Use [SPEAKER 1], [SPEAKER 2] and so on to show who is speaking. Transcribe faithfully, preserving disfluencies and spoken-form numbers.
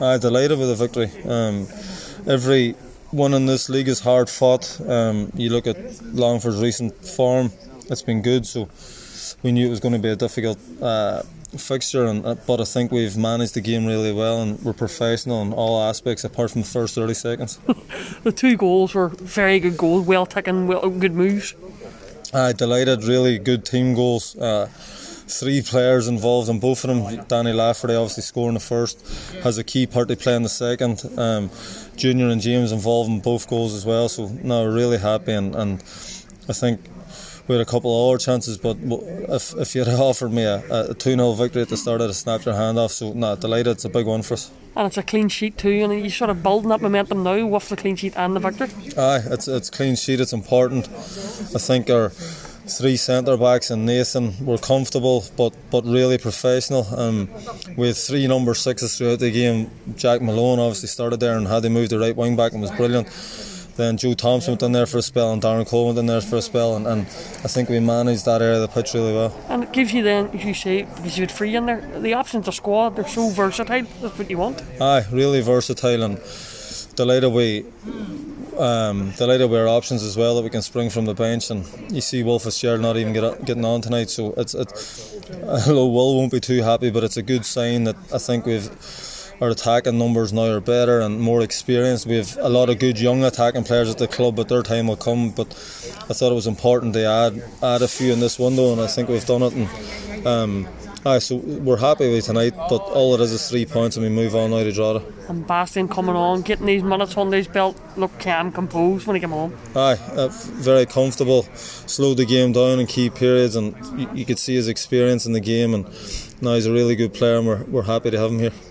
[SPEAKER 1] I'm delighted with the victory. Um, every one in this league is hard fought. Um, you look at Longford's recent form, it's been good, so we knew it was going to be a difficult uh, fixture, and, uh, but I think we've managed the game really well, and we're professional in all aspects apart from the first thirty seconds.
[SPEAKER 2] The two goals were very good goals, well taken, well, good moves.
[SPEAKER 1] I'm delighted, really good team goals. Uh, three players involved in both of them. Danny Lafferty obviously scoring the first, has a key part to play in the second. Um, Junior and James involved in both goals as well, so no, really happy, and, and I think we had a couple of other chances, but if, if you had offered me a, a two nil victory at the start, I'd have snapped your hand off, so no, delighted, it's a big one for us.
[SPEAKER 2] And it's a clean sheet too, and you're sort of building that momentum now with the clean sheet and the victory.
[SPEAKER 1] Aye, it's, it's clean sheet, it's important. I think our three centre backs and Nathan were comfortable but but really professional. Um, we had three number sixes throughout the game. Jack Malone obviously started there and had to move the right wing back and was brilliant. Then Joe Thompson went in there for a spell and Darren Cole went in there for a spell, and, and I think we managed that area of the pitch really well.
[SPEAKER 2] And it gives you then, as you say, because you had three in there, the options of squad, they're so versatile. That's what you want.
[SPEAKER 1] Aye, really versatile, and delighted we Um, delighted with our options as well, that we can spring from the bench, and you see Will Fitzgerald not even get, getting on tonight, so it's, it's although Will won't be too happy, but it's a good sign that I think we've our attacking numbers now are better and more experienced. We have a lot of good young attacking players at the club, but their time will come. But I thought it was important to add add a few in this window, and I think we've done it. And um, aye, so we're happy with tonight, but all it is is three points, and we move on now to Drogheda.
[SPEAKER 2] And Bastian coming on, getting these minutes on his belt, look calm, composed when he came on.
[SPEAKER 1] Aye, uh, very comfortable, slowed the game down in key periods, and you, you could see his experience in the game, and now he's a really good player, and we're, we're happy to have him here.